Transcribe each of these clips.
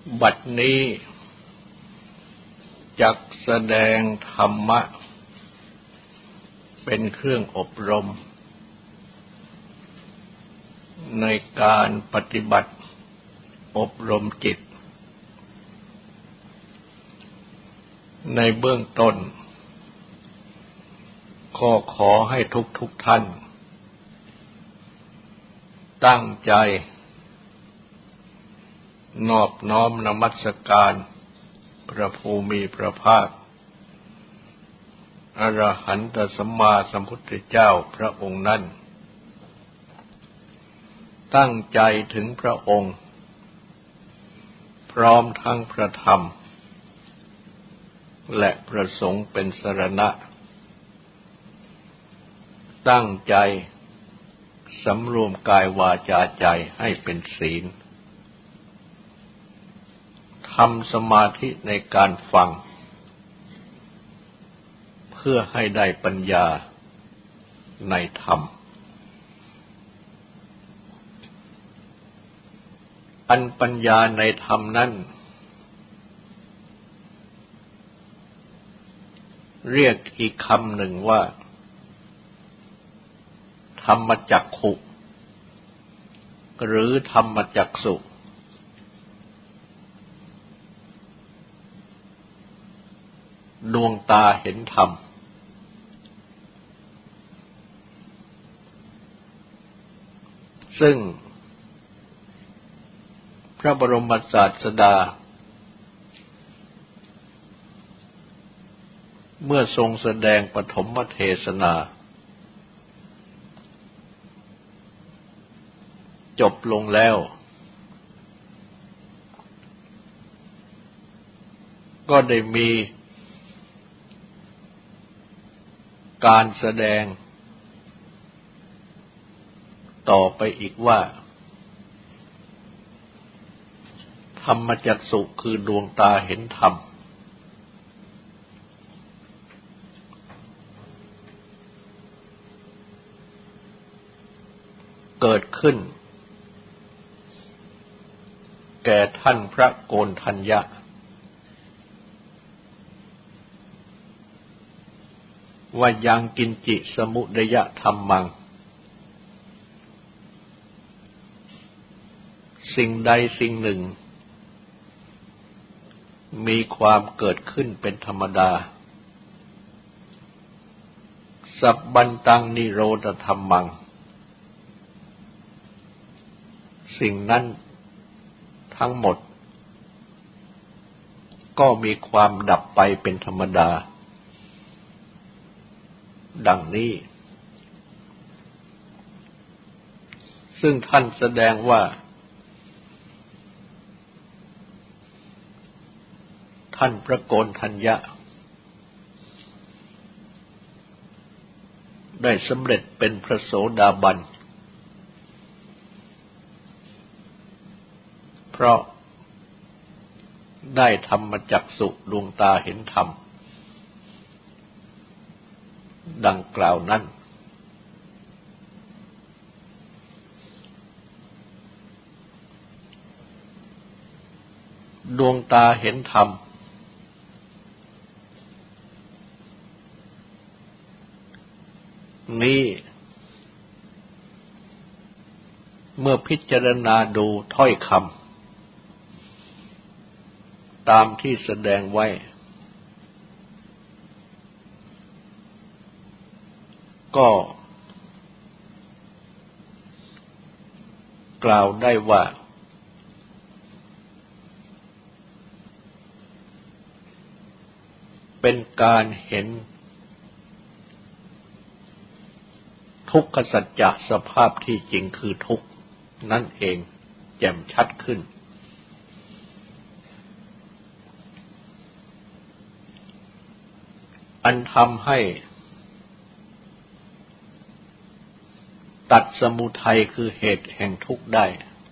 บัดนี้จักแสดงธรรมะเป็นเครื่องอบรมในการปฏิบัติอบรมจิตในเบื้องต้นขอให้ทุกท่านตั้งใจนอบน้อมนมัสการพระภูมิพระภาคอรหันตสัมมาสัมพุทธเจ้าพระองค์นั้นตั้งใจถึงพระองค์พร้อมทั้งพระธรรมและพระสงฆ์เป็นสรณะตั้งใจสำรวมกายวาจาใจให้เป็นศีลทำสมาธิในการฟังเพื่อให้ได้ปัญญาในธรรมอันปัญญาในธรรมนั้นเรียกอีกคำหนึ่งว่าธรรมจักขุหรือธรรมจักษุดวงตาเห็นธรรมซึ่งพระบรมศาสดาเมื่อทรงแสดงปฐมเทศนาจบลงแล้วก็ได้มีการแสดงต่อไปอีกว่าธรรมจักษุคือดวงตาเห็นธรรมเกิดขึ้นแก่ท่านพระโกณฑัญญะว่ายังกินจิสมุดยธัมมังสิ่งใดสิ่งหนึ่งมีความเกิดขึ้นเป็นธรรมดาสัพบันตังนิโรธธัมมังสิ่งนั้นทั้งหมดก็มีความดับไปเป็นธรรมดาดังนี้ซึ่งท่านแสดงว่าท่านพระโกณฑัญญะได้สำเร็จเป็นพระโสดาบันเพราะได้ธรรมจักษุดวงตาเห็นธรรมดังกล่าวนั้นดวงตาเห็นธรรมนี้เมื่อพิจารณาดูถ้อยคำตามที่แสดงไว้ก็กล่าวได้ว่าเป็นการเห็นทุกขสัจจะสภาพที่จริงคือทุกข์นั่นเองแจ่มชัดขึ้นอันทำให้ตัดสมุทัยคือเหตุแห่งทุกข์ได้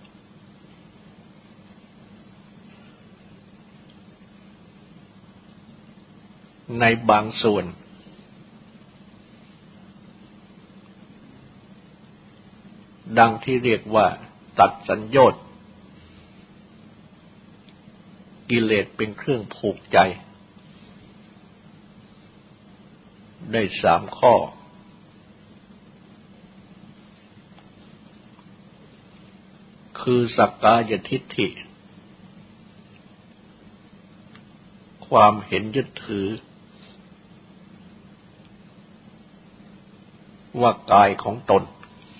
ในบางส่วนดังที่เรียกว่าตัดสัญโยชน์กิเลสเป็นเครื่องผูกใจได้3 ข้อคือสักกายทิฏฐิความเห็นยึดถือว่ากายของตน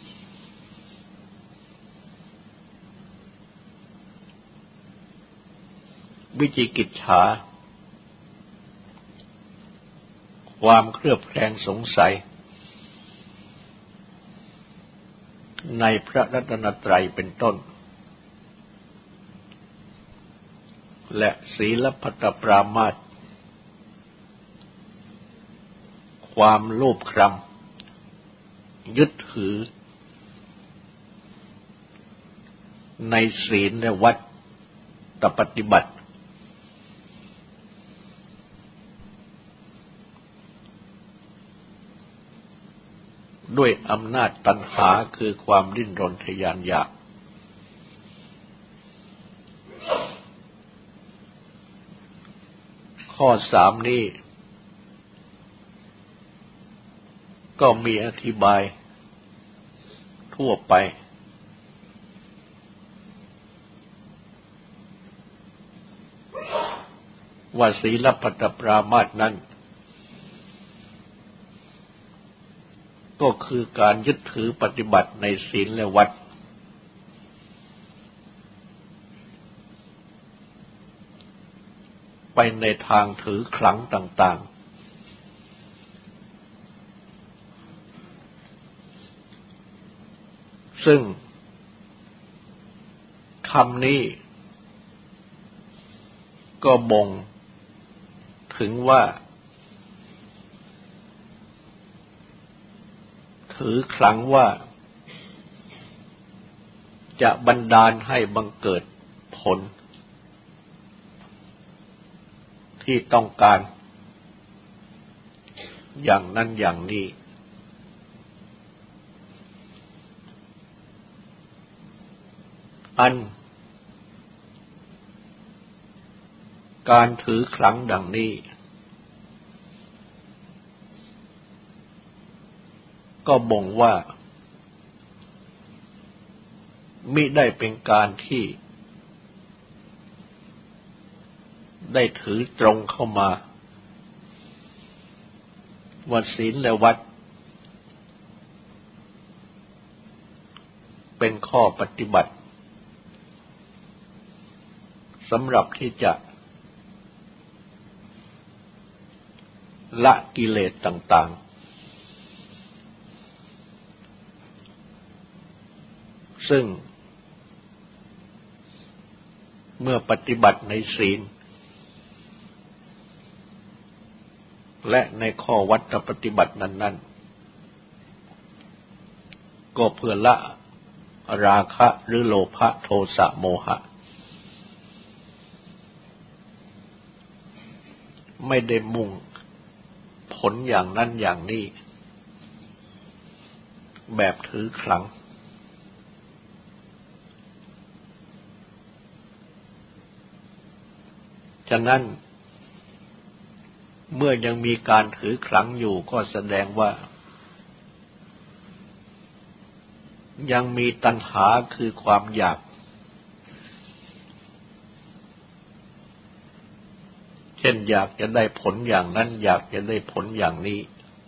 วิจิกิจฉาความเคลือบแคลงสงสัยในพระรัตนตรัยเป็นต้นและศีลพัตตปรามาสความโลภคร่ำยึดถือในศีลและวัตตปฏิบัติด้วยอำนาจตัณหาคือความดิ้นรนทะยานอยากข้อ3นี้ก็มีอธิบายทั่วไปว่าศีลพัตตปรามาสนั้นก็คือการยึดถือปฏิบัติในศีลและวัดไปในทางถือขลังต่างๆซึ่งคำนี้ก็บ่งถึงว่าถือขลังว่าจะบันดาลให้บังเกิดผลที่ต้องการอย่างนั้นอย่างนี้อันการถือขลังดังนี้ก็บ่งว่ามิได้เป็นการที่ได้ถือตรงเข้ามาว่าศีลและวัดเป็นข้อปฏิบัติสำหรับที่จะละกิเลสต่างๆซึ่งเมื่อปฏิบัติในศีลและในข้อวัดปฏิบัตินั้นๆก็เพื่อละราคะหรือโลภะโทสะโมหะไม่ได้มุ่งผลอย่างนั้นอย่างนี้แบบถือขลังฉะนั้นเมื่อยังมีการถือขลังอยู่ก็แสดงว่ายังมีตัณหาคือความอยากเช่นอยากจะได้ผลอย่างนั้นอยากจะได้ผลอย่างนี้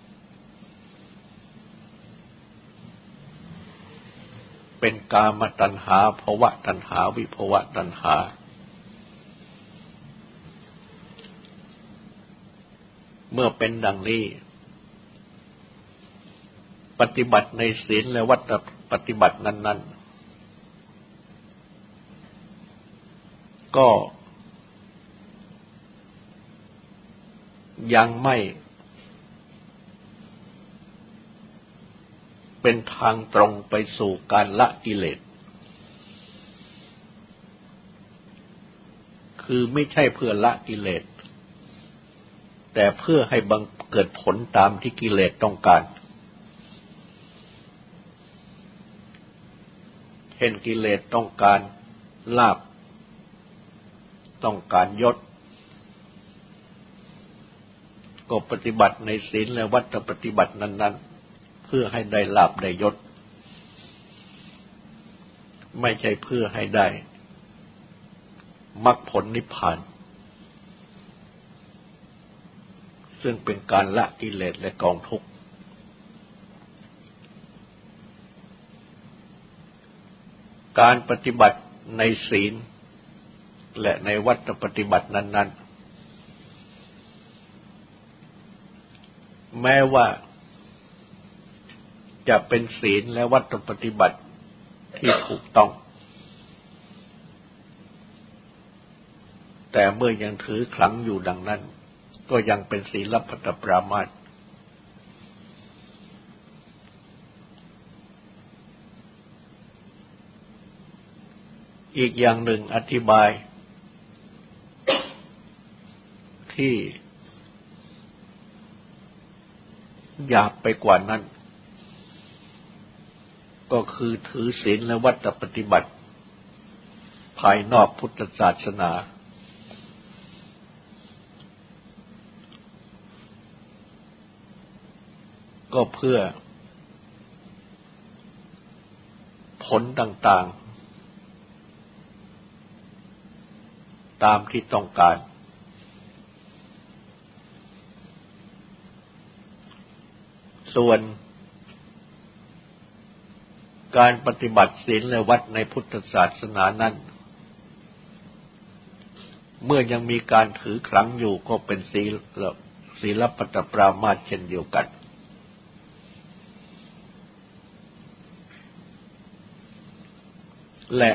เป็นกามตัณหาภวตัณหาวิภวตัณหาเมื่อเป็นดังนี้ปฏิบัติในศีลและวัตรปฏิบัตินั้นๆก็ยังไม่เป็นทางตรงไปสู่การละกิเลสคือไม่ใช่เพื่อละกิเลสแต่เพื่อให้บังเกิดผลตามที่กิเลสต้องการเช่นกิเลสต้องการลาภต้องการยศก็ปฏิบัติในศีลและวัตรปฏิบัตินั้นๆเพื่อให้ได้ลาภได้ยศไม่ใช่เพื่อให้ได้มรรคผลนิพพานซึ่งเป็นการละกิเลสและกองทุกข์การปฏิบัติในศีลและในวัตรปฏิบัตินั้นๆแม้ว่าจะเป็นศีลและวัตรปฏิบัติที่ถูกต้องแต่เมื่อยังถือขลังอยู่ดังนั้นก็ยังเป็นศีลปัตตปรามาสอีกอย่างหนึ่งอธิบายที่หยาบไปกว่านั้นก็คือถือศีลและวัตรปฏิบัติภายนอกพุทธศาสนาก็เพื่อผลต่างๆตามที่ต้องการส่วนการปฏิบัติศีลและวัดในพุทธศาสนานั้นเมื่อยังมีการถือขลังอยู่ก็เป็นศีลปัตตปรามาสเช่นเดียวกันและ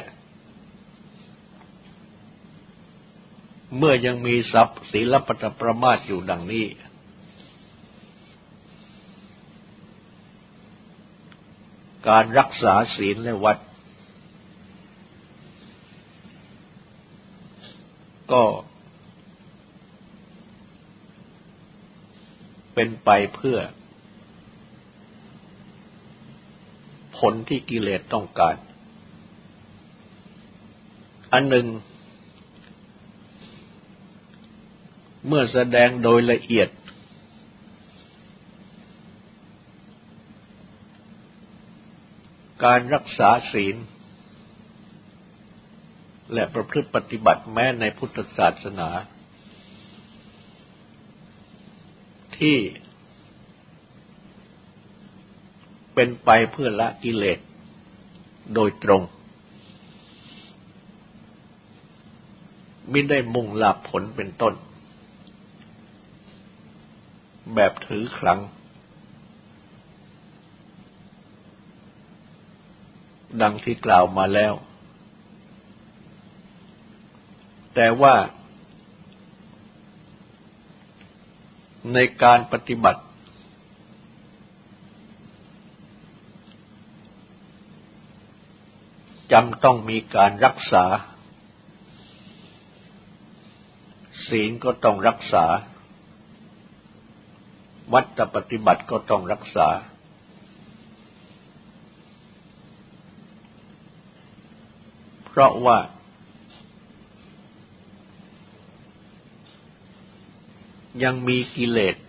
เมื่อยังมีทรัพย์ศีลปัตตปรามาสอยู่ดังนี้การรักษาศีลและวัดก็เป็นไปเพื่อผลที่กิเลสต้องการอันหนึ่งเมื่อแสดงโดยละเอียดการรักษาศีลและประพฤติปฏิบัติแม้ในพุทธศาสนาที่เป็นไปเพื่อละกิเลสโดยตรงมิได้มุ่งลาภผลเป็นต้นแบบถือขลังดังที่กล่าวมาแล้วแต่ว่าในการปฏิบัติจำต้องมีการรักษาศีลก็ต้องรักษาวัตรปฏิบัติก็ต้องรักษาเพราะว่ายังมีกิเลส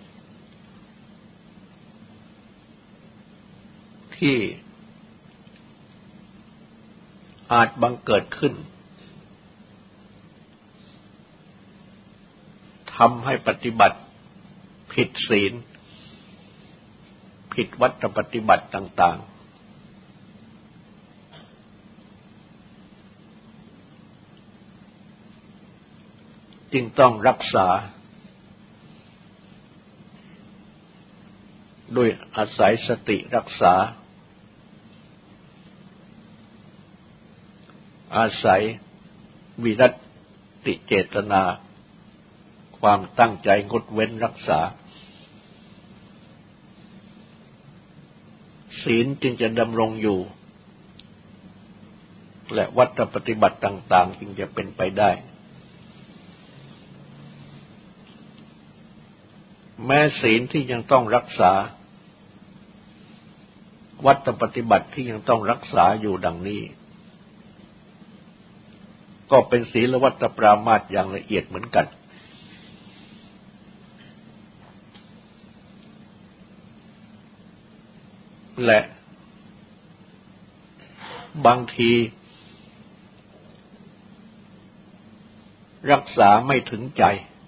ที่อาจบังเกิดขึ้นทำให้ปฏิบัติผิดศีลผิดวัตรปฏิบัติต่างๆจึงต้องรักษาโดยอาศัยสติรักษาอาศัยวิรัติเจตนาความตั้งใจงดเว้นรักษาศีลจึงจะดำรงอยู่และวัตรปฏิบัติต่างๆจึงจะเป็นไปได้แม้ศีลที่ยังต้องรักษาวัตรปฏิบัติที่ยังต้องรักษาอยู่ดังนี้ก็เป็นศีลวัตรปรามาสอย่างละเอียดเหมือนกันและบางทีรักษาไม่ถึงใจ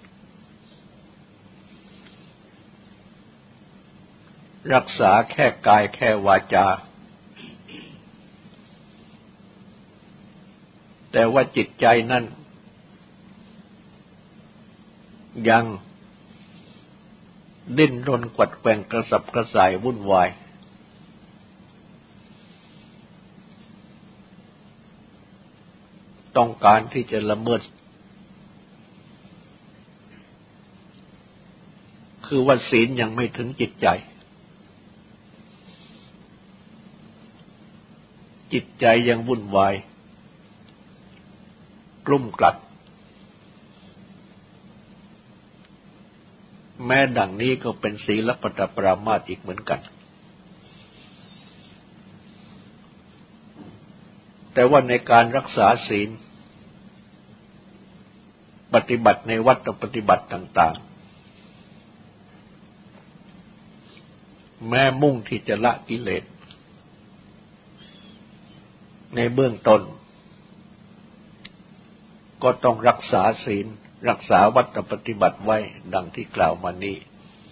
รักษาแค่กายแค่วาจาแต่ว่าจิตใจนั้นยังดิ้นรนกวัดแกว่งกระสับกระส่ายวุ่นวายต้องการที่จะละเมิดคือว่าศีลยังไม่ถึงจิตใจจิตใจยังวุ่นวายกลุ่มกลัดแม้ดังนี้ก็เป็นศีลปัตตปรามาสอีกเหมือนกันแต่ว่าในการรักษาศีลปฏิบัติในวัดปฏิบัติต่างๆแม้มุ่งที่จะละกิเลสในเบื้องต้นก็ต้องรักษาศีลรักษาวัดปฏิบัติไว้ดังที่กล่าวมานี้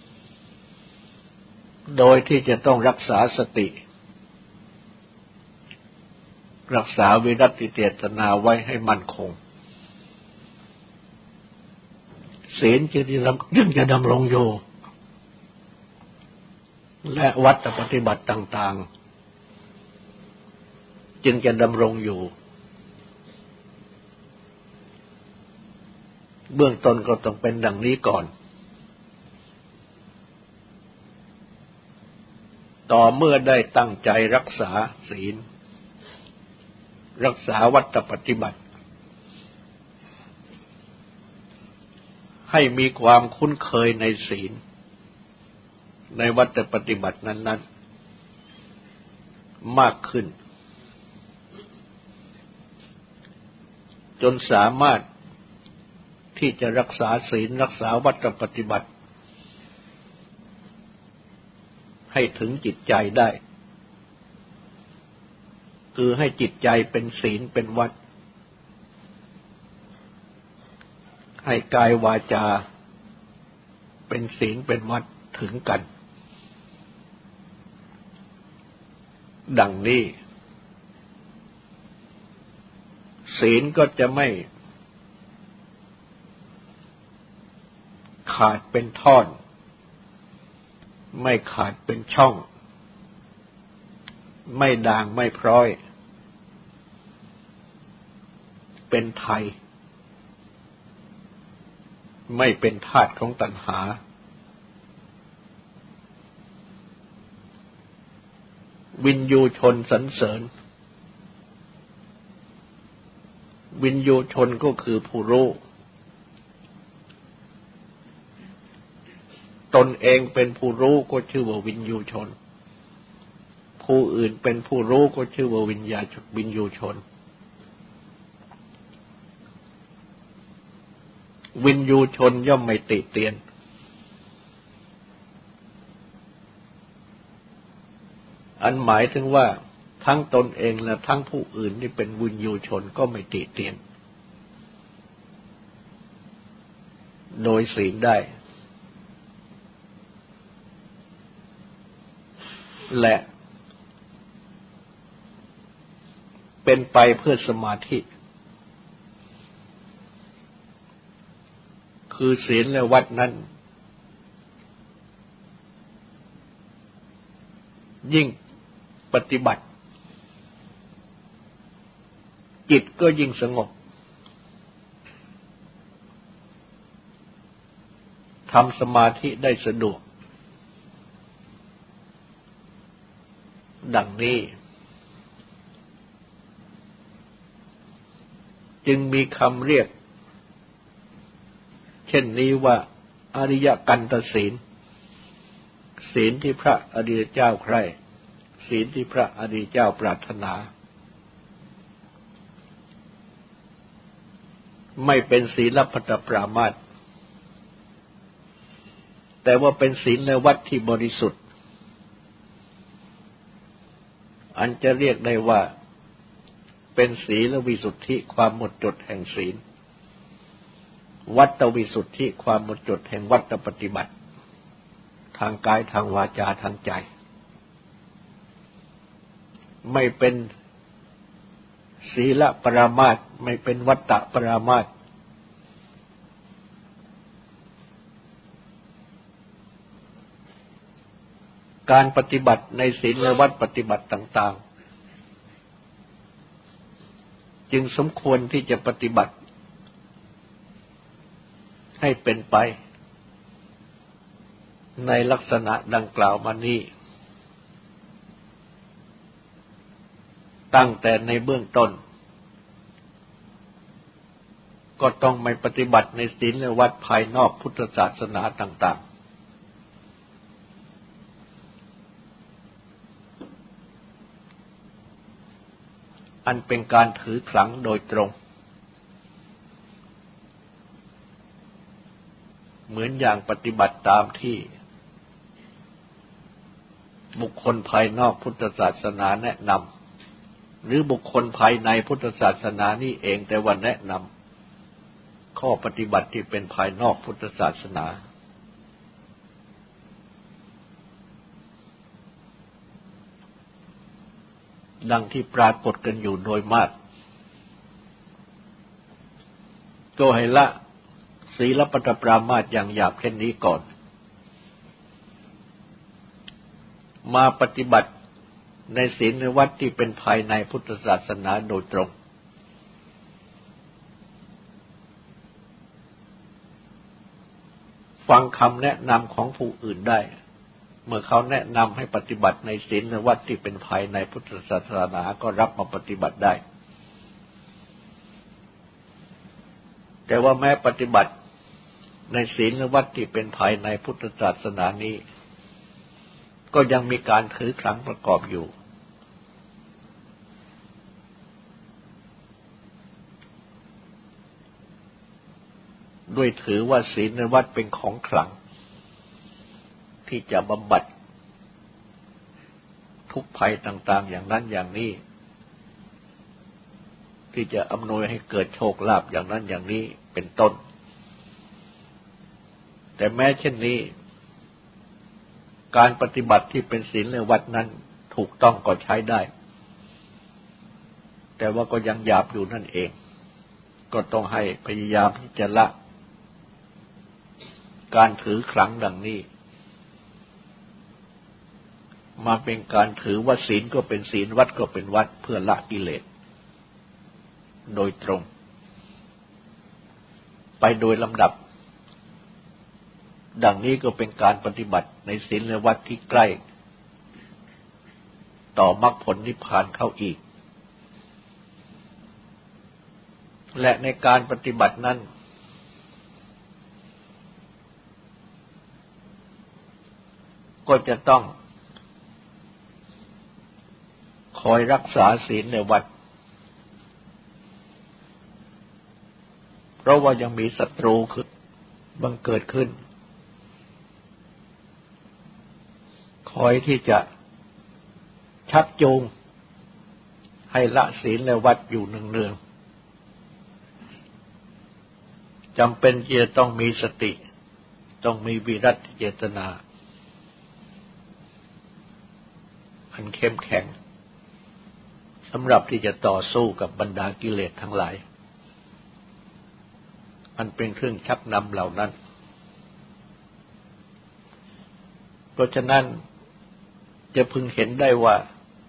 โดยที่จะต้องรักษาสติรักษาวิรัติเจตนาไว้ให้มั่นคงศีลจึงจะดำรงอยู่และวัดปฏิบัติต่างๆจึงจะดำรงอยู่เบื้องต้นก็ต้องเป็นดังนี้ก่อนต่อเมื่อได้ตั้งใจรักษาศีลรักษาวัดปฏิบัติให้มีความคุ้นเคยในศีลในวัดปฏิบัตินั้นๆมากขึ้นจนสามารถที่จะรักษาศีลรักษาวัดปฏิบัติให้ถึงจิตใจได้คือให้จิตใจเป็นศีลเป็นวัดให้กายวาจาเป็นศีลเป็นวัดถึงกันดังนี้ศีลก็จะไม่ขาดเป็นท่อนไม่ขาดเป็นช่องไม่ด่างไม่พร้อยเป็นไทยไม่เป็นทาสของตัณหาวินยูชนสรรเสริญวินยูชนก็คือผู้รู้ตนเองเป็นผู้รู้ก็ชื่อว่าวินยูชนผู้อื่นเป็นผู้รู้ก็ชื่อว่าวินยูชนวินยูชนย่อมไม่ติเตียนอันหมายถึงว่าทั้งตนเองและทั้งผู้อื่นที่เป็นวินยูชนก็ไม่ติเตียนโดยศีลได้และเป็นไปเพื่อสมาธิคือศีลและวัดนั้นยิ่งปฏิบัติจิตก็ยิ่งสงบทำสมาธิได้สะดวกดังนี้จึงมีคำเรียกเช่นนี้ว่าอริยกันตศีลศีลที่พระอริยเจ้าใคร่ศีลที่พระอริยเจ้าปรารถนาไม่เป็นศีลพัตปรามาสแต่ว่าเป็นศีลในวัดที่บริสุทธิ์อันจะเรียกได้ว่าเป็นศีลวิสุทธิความหมดจดแห่งศีลวัตตวิสุทธิความหมดจดแห่งวัตตปฏิบัติทางกายทางวาจาทางใจไม่เป็นศีลปรามาสไม่เป็นวัตตปรามาสการปฏิบัติในศีลและวัดปฏิบัติต่างๆจึงสมควรที่จะปฏิบัติให้เป็นไปในลักษณะดังกล่าวมานี้ตั้งแต่ในเบื้องต้นก็ต้องไม่ปฏิบัติในศีลและวัดภายนอกพุทธศาสนาต่างๆอันเป็นการถือขลังโดยตรงเหมือนอย่างปฏิบัติตามที่บุคคลภายนอกพุทธศาสนาแนะนำหรือบุคคลภายในพุทธศาสนานี่เองแต่ว่าแนะนำข้อปฏิบัติที่เป็นภายนอกพุทธศาสนาดังที่ปรากฏกันอยู่โดยมากก็ให้ละศีลปัตตปรามาสอย่างหยาบเช่นนี้ก่อนมาปฏิบัติในศีลในวัดที่เป็นภายในพุทธศาสนาโดยตรงฟังคำแนะนำของผู้อื่นได้เมื่อเขาแนะนำให้ปฏิบัติในศีลในวัดที่เป็นภายในพุทธศาสนาก็รับมาปฏิบัติได้แต่ว่าแม้ปฏิบัติในศีลในวัดที่เป็นภายในพุทธศาสนานี้ก็ยังมีการถือขลังประกอบอยู่ด้วยถือว่าศีลในวัดเป็นของขลังที่จะบำบัดทุกภัยต่างๆอย่างนั้นอย่างนี้ที่จะอำนวยให้เกิดโชคลาภอย่างนั้นอย่างนี้เป็นต้นแต่แม้เช่นนี้การปฏิบัติที่เป็นศีลในวัดนั้นถูกต้องก็ใช้ได้แต่ว่าก็ยังหยาบอยู่นั่นเองก็ต้องให้พยายามที่จะละการถือขลังดังนี้มาเป็นการถือว่าศีลก็เป็นศีลวัดก็เป็นวัดเพื่อละกิเลสโดยตรงไปโดยลำดับดังนี้ก็เป็นการปฏิบัติในศีลและวัดที่ใกล้ต่อมรรคผลนิพพานเข้าอีกและในการปฏิบัตินั้นก็จะต้องคอยรักษาศีลในวัดเพราะว่ายังมีศัตรูบังเกิดขึ้นคอยที่จะชักจูงให้ละศีลในวัดอยู่เนืองๆจำเป็นที่จะต้องมีสติต้องมีวิรัติเจตนาอันเข้มแข็งสำหรับที่จะต่อสู้กับบรรดากิเลสทั้งหลายอันเป็นเครื่องชักนำเหล่านั้นเพราะฉะนั้นจะพึงเห็นได้ว่า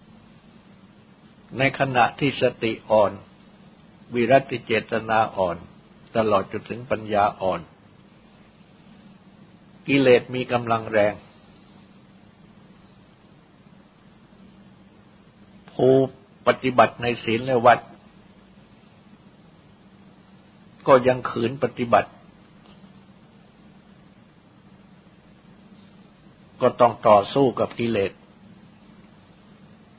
ในขณะที่สติอ่อนวิรัติเจตนาอ่อนตลอดจนถึงปัญญาอ่อนกิเลสมีกำลังแรงผู้ปฏิบัติในศีลและวัดก็ยังขืนปฏิบัติก็ต้องต่อสู้กับกิเลส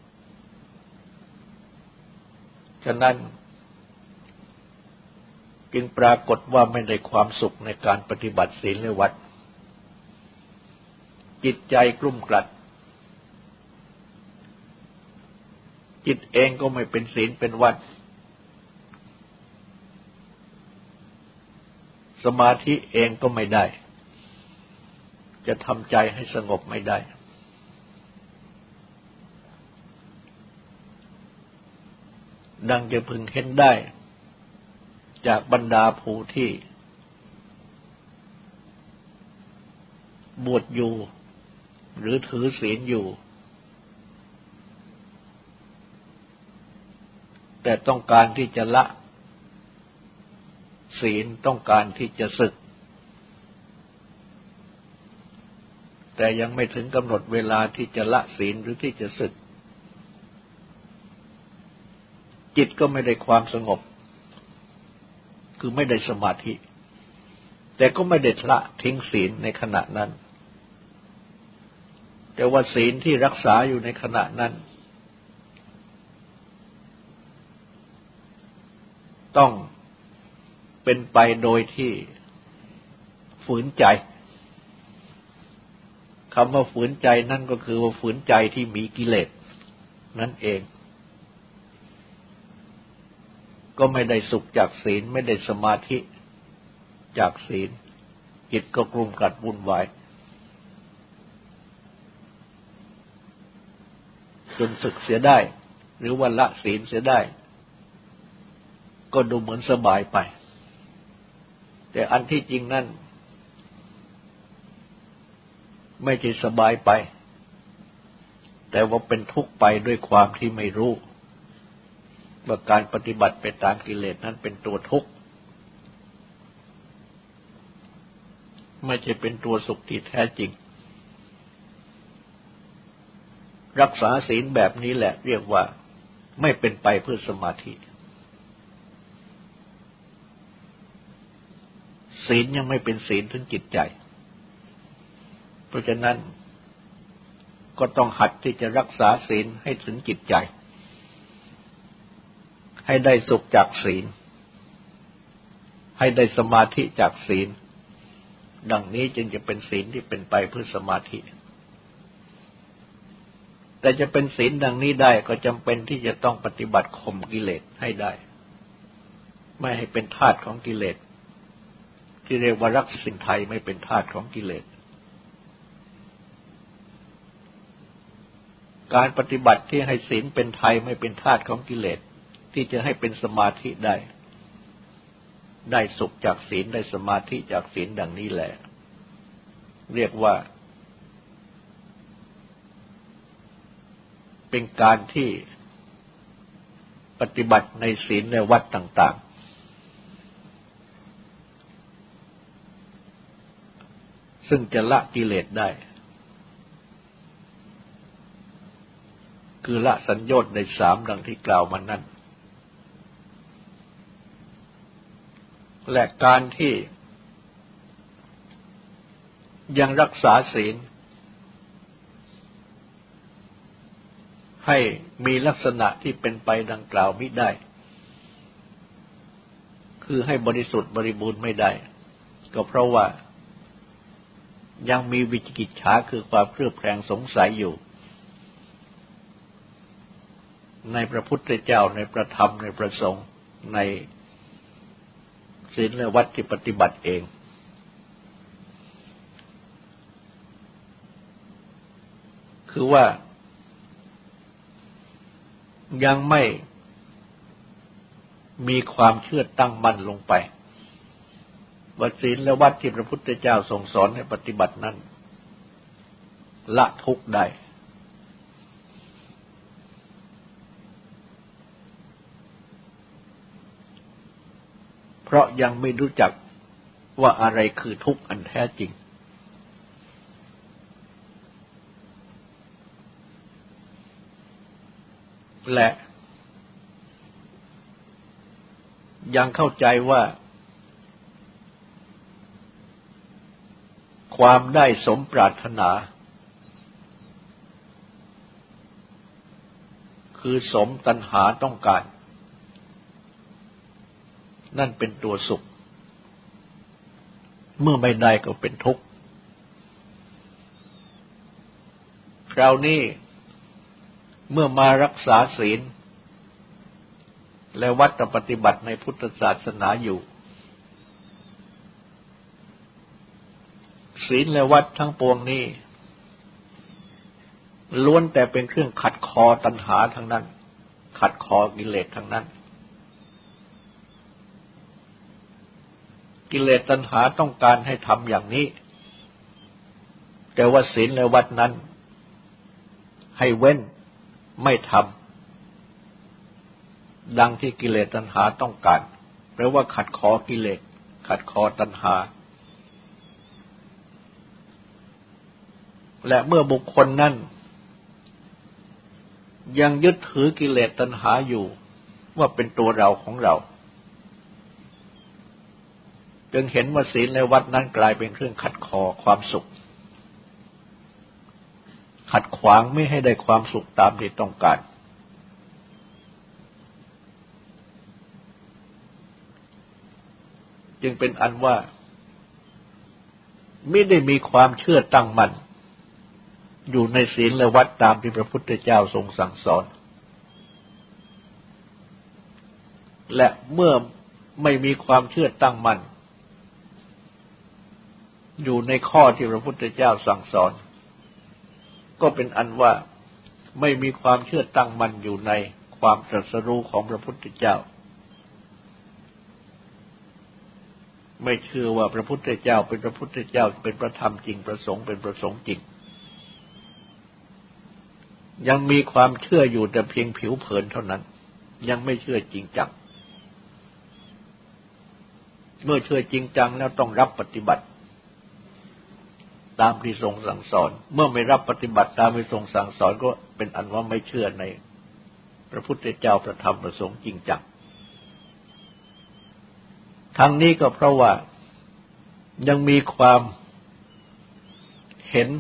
ฉะนั้นจึงปรากฏว่าไม่ได้ความสุขในการปฏิบัติศีลและวัดจิตใจกลุ่มกลัดจิตเองก็ไม่เป็นศีลเป็นวัดสมาธิเองก็ไม่ได้จะทำใจให้สงบไม่ได้ดังจะพึงเห็นได้จากบรรดาผู้ที่บวชอยู่หรือถือศีลอยู่แต่ต้องการที่จะละศีลต้องการที่จะสึกแต่ยังไม่ถึงกำหนดเวลาที่จะละศีลหรือที่จะสึกจิตก็ไม่ได้ความสงบคือไม่ได้สมาธิแต่ก็ไม่ได้ละทิ้งศีลในขณะนั้นแต่ว่าศีลที่รักษาอยู่ในขณะนั้นต้องเป็นไปโดยที่ฝืนใจคำว่าฝืนใจนั่นก็คือว่าฝืนใจที่มีกิเลสนั่นเองก็ไม่ได้สุขจากศีลไม่ได้สมาธิจากศีลจิตก็กลุ่มกลัดวุ่นวายจนสึกเสียได้หรือว่าละศีลเสียได้ก็ดูเหมือนสบายไปแต่อันที่จริงนั่นไม่ใช่สบายไปแต่ว่าเป็นทุกข์ไปด้วยความที่ไม่รู้ว่าการปฏิบัติไปตามกิเลสนั้นเป็นตัวทุกข์ไม่ใช่เป็นตัวสุขที่แท้จริงรักษาศีลแบบนี้แหละเรียกว่าไม่เป็นไปเพื่อสมาธิศีลยังไม่เป็นศีลถึงจิตใจเพราะฉะนั้นก็ต้องหัดที่จะรักษาศีลให้ถึงจิตใจให้ได้สุขจากศีลให้ได้สมาธิจากศีลดังนี้จึงจะเป็นศีลที่เป็นไปเพื่อสมาธิแต่จะเป็นศีลดังนี้ได้ก็จำเป็นที่จะต้องปฏิบัติข่มกิเลสให้ได้ไม่ให้เป็นทาสของกิเลสที่เรียกว่ารักสิ่งไทยไม่เป็นทาสของกิเลสการปฏิบัติที่ให้ศีลเป็นไทยไม่เป็นทาสของกิเลสที่จะให้เป็นสมาธิได้สุขจากศีลได้สมาธิจากศีลดังนี้แหละเรียกว่าเป็นการที่ปฏิบัติในศีลในวัดต่างๆซึ่งจะละกิเลสได้คือละสัญโยชน์ในสามดังที่กล่าวมานั้นและการที่ยังรักษาศีลให้มีลักษณะที่เป็นไปดังกล่าวมิได้คือให้บริสุทธิ์บริบูรณ์ไม่ได้ก็เพราะว่ายังมีวิจิกิจฉาคือความเครือบแคลงสงสัยอยู่ในพระพุทธเจ้าในพระธรรมในพระสงฆ์ในศีลและวัดที่ปฏิบัติเองคือว่ายังไม่มีความเชื่อตั้งมั่นลงไปว่าศีลและวัดที่พระพุทธเจ้าทรงสอนให้ปฏิบัตินั้นละทุกข์ได้เพราะยังไม่รู้จักว่าอะไรคือทุกข์อันแท้จริงและยังเข้าใจว่าความได้สมปรารถนาคือสมตัณหาต้องการนั่นเป็นตัวสุขเมื่อไม่ได้ก็เป็นทุกข์คราวนี้เมื่อมารักษาศีลและวัดปฏิบัติในพุทธศาสนาอยู่ศีลและวัดทั้งปวงนี้ล้วนแต่เป็นเครื่องขัดคอตัณหาทั้งนั้นขัดคอกิเลสทั้งนั้นกิเลสตัณหาต้องการให้ทำอย่างนี้แต่ว่าศีลและวัดนั้นให้เว้นไม่ทำดังที่กิเลสตัณหาต้องการแปลว่าขัดคอกิเลสขัดคอตัณหาและเมื่อบุคคลนั้นยังยึดถือกิเลสตัณหาอยู่ว่าเป็นตัวเราของเราจึงเห็นว่าศีลและวัดนั้นกลายเป็นเครื่องขัดคอความสุขขัดขวางไม่ให้ได้ความสุขตามที่ต้องการจึงเป็นอันว่าไม่ได้มีความเชื่อตั้งมั่นอยู่ในศีลและวัดตามที่พระพุทธเจ้าทรงสั่งสอนและเมื่อไม่มีความเชื่อตั้งมั่นอยู่ในข้อที่พระพุทธเจ้าสั่งสอนก็เป็นอันว่าไม่มีความเชื่อตั้งมั่นอยู่ในความตรัสรู้ของพระพุทธเจ้าไม่เชื่อว่าพระพุทธเจ้าเป็นพระพุทธเจ้าเป็นพระธรรมจริงพระสงฆ์เป็นพระสงฆ์จริงยังมีความเชื่ออยู่แต่เพียงผิวเผินเท่านั้นยังไม่เชื่อจริงจังเมื่อเชื่อจริงจังแล้วต้องรับปฏิบัติตามที่ทรงสั่งสอนเมื่อไม่รับปฏิบัติตามที่ทรงสั่งสอนก็เป็นอันว่าไม่เชื่อในพระพุทธเจ้าพระธรรมพระสงฆ์จริงจังทั้งนี้ก็เพราะว่ายังมีความเห็น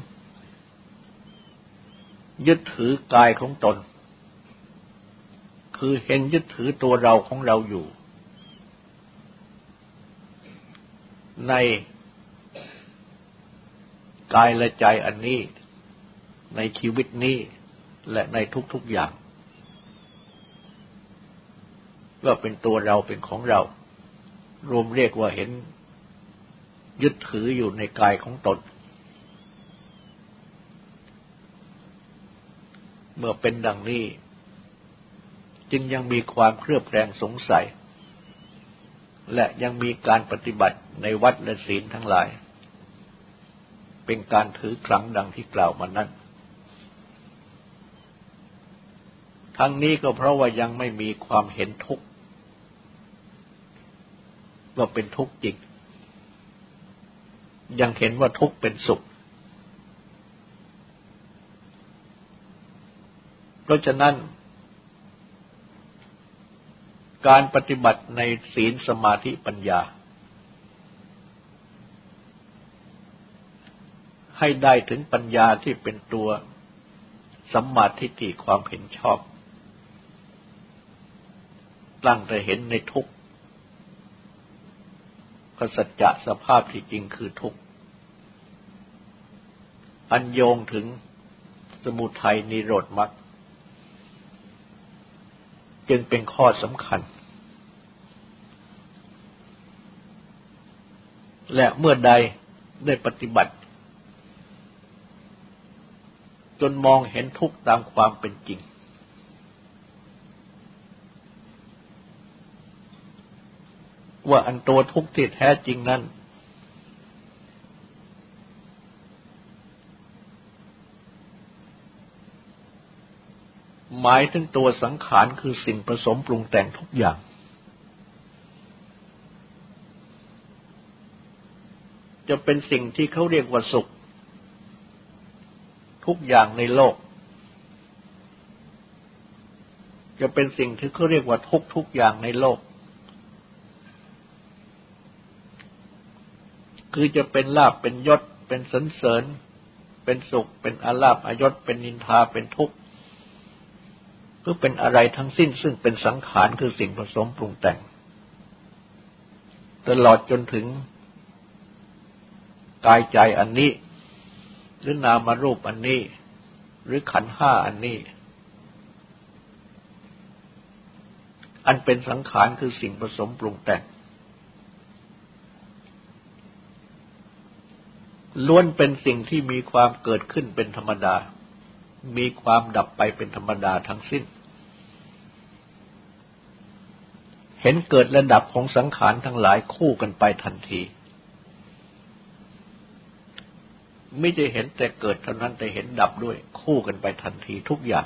ยึดถือกายของตนคือเห็นยึดถือตัวเราของเราอยู่ในกายและใจอันนี้ในชีวิตนี้และในทุกๆอย่างก็เป็นตัวเราเป็นของเรารวมเรียกว่าเห็นยึดถืออยู่ในกายของตนเมื่อเป็นดังนี้จึงยังมีความเครือบแคลงสงสัยและยังมีการปฏิบัติในวัดและศีลทั้งหลายเป็นการถือครั้งดังที่กล่าวมานั้นทั้งนี้ก็เพราะว่ายังไม่มีความเห็นทุกข์ว่าเป็นทุกข์จริงยังเห็นว่าทุกข์เป็นสุขเพราะฉะนั้นการปฏิบัติในศีลสมาธิปัญญาให้ได้ถึงปัญญาที่เป็นตัวสัมมาทิฏฐิความเห็นชอบตั้งแต่เห็นในทุกข์สัจจะสภาพที่จริงคือทุกข์อันโยงถึงสมุทัยนิโรธมรรคจึงเป็นข้อสำคัญและเมื่อใดได้ปฏิบัติจนมองเห็นทุกข์ตามความเป็นจริงว่าอันตัวทุกข์ที่แท้จริงนั้นหมายถึงตัวสังขารคือสิ่งผสมปรุงแต่งทุกอย่างจะเป็นสิ่งที่เขาเรียกว่าสุขทุกอย่างในโลกจะเป็นสิ่งที่เขาเรียกว่าทุกทุกอย่างในโลกคือจะเป็นลาภเป็นยศเป็นสรรเสริญเป็นสุขเป็นอาลาภอยศเป็นนินทาเป็นทุกข์ก็เป็นอะไรทั้งสิ้นซึ่งเป็นสังขารคือสิ่งผสมปรุงแต่งตลอดจนถึงกายใจอันนี้หรือนามรูปอันนี้หรือขันธ์ห้าอันนี้อันเป็นสังขารคือสิ่งผสมปรุงแต่งล้วนเป็นสิ่งที่มีความเกิดขึ้นเป็นธรรมดามีความดับไปเป็นธรรมดาทั้งสิ้นเห็นเกิดและดับของสังขารทั้งหลายคู่กันไปทันทีไม่ได้เห็นแต่เกิดเท่านั้นแต่เห็นดับด้วยคู่กันไปทันทีทุกอย่าง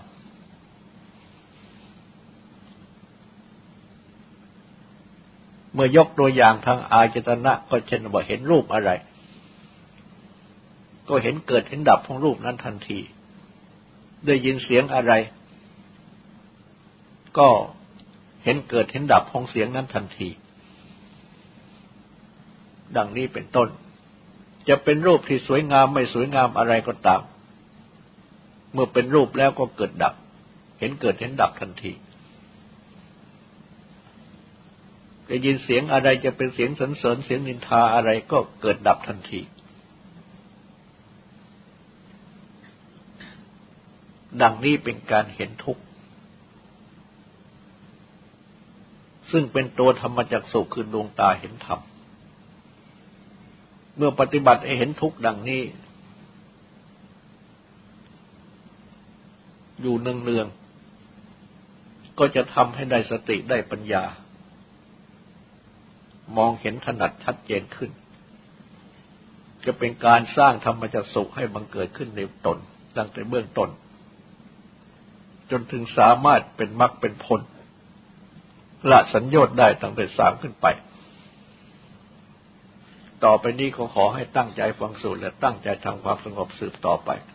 เมื่อยกตัวอย่างทางอายตนะก็เช่นว่าเห็นรูปอะไรก็เห็นเกิดเห็นดับของรูปนั้นทันทีได้ยินเสียงอะไรก็เห็นเกิดเห็นดับของเสียงนั้นทันทีดังนี้เป็นต้นจะเป็นรูปที่สวยงามไม่สวยงามอะไรก็ตามเมื่อเป็นรูปแล้วก็เกิดดับเห็นเกิดเห็นดับทันทีได้ยินเสียงอะไรจะเป็นเสียงสรรเสริญเสียงนินทาอะไรก็เกิดดับทันทีดังนี้เป็นการเห็นทุกข์ซึ่งเป็นตัวธรรมจักษุคือดวงตาเห็นธรรมเมื่อปฏิบัติให้เห็นทุกข์ดังนี้อยู่เนืองๆก็จะทำให้ได้สติได้ปัญญามองเห็นถนัดชัดเจนขึ้นจะเป็นการสร้างธรรมจักษุให้บังเกิดขึ้นในตนตั้งแต่เบื้องต้นจนถึงสามารถเป็นมรรคเป็นผลละสัญโยชน์ได้ตั้งแต่3ขึ้นไปต่อไปนี้ขอให้ตั้งใจฟังสูตรและตั้งใจทำความสงบสืบต่อไป